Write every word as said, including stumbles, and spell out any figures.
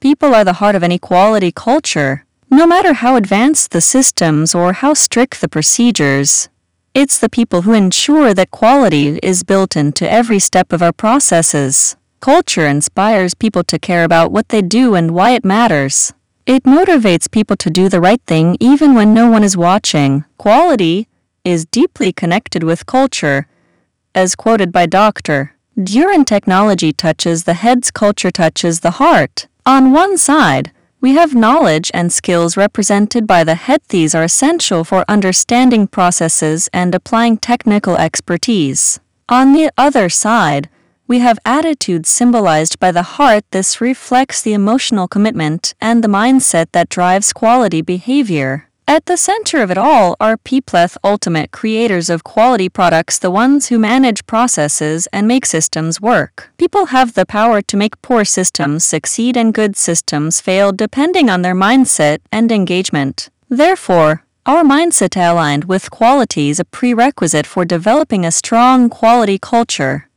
people are the heart of any quality culture, no matter how advanced the systems or how strict the procedures. It's the people who ensure that quality is built into every step of our processes. Culture inspires people to care about what they do and why it matters. It motivates people to do the right thing even when no one is watching. Quality is deeply connected with culture, as quoted by Doctor Duran. Technology touches the heads, culture touches the heart. On one side, we have knowledge and skills represented by the head. These are essential for understanding processes and applying technical expertise. On the other side, we have attitude symbolized by the heart. This reflects the emotional commitment and the mindset that drives quality behavior. At the center of it all are people, ultimate creators of quality products, the ones who manage processes and make systems work. People have the power to make poor systems succeed and good systems fail depending on their mindset and engagement. Therefore, our mindset aligned with quality is a prerequisite for developing a strong quality culture.